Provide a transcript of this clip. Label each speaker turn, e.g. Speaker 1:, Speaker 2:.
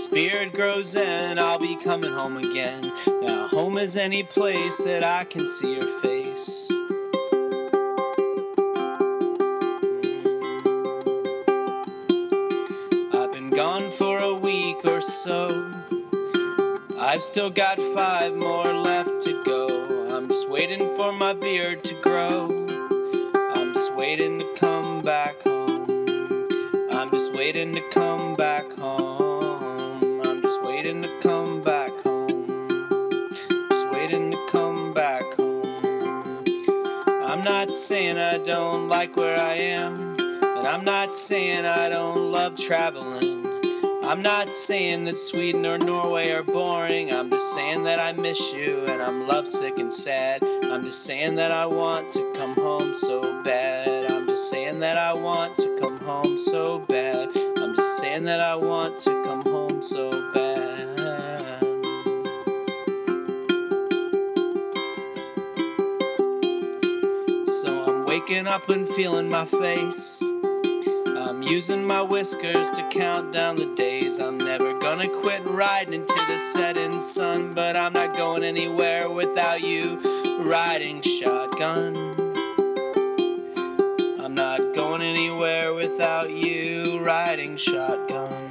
Speaker 1: this beard grows in, I'll be coming home again. Now home is any place that I can see your face. I've been gone for a week or so. I've still got 5 more left to go. I'm just waiting for my beard to grow. I'm just waiting to come back home. I'm just waiting to come back home. I'm just waiting to come back home. Just waiting to come back home. I'm not saying I don't like where I am, and I'm not saying I don't love traveling. I'm not saying that Sweden or Norway are boring. I'm just saying that I miss you and I'm lovesick and sad. I'm just saying that I want to come home so bad. I'm just saying that I want to come home so bad. I'm just saying that I want to come home so bad. So I'm waking up and feeling my face. I'm using my whiskers to count down the days. I'm never gonna quit riding into the setting sun, but I'm not going anywhere without you riding shotgun. I'm not going anywhere without you riding shotgun.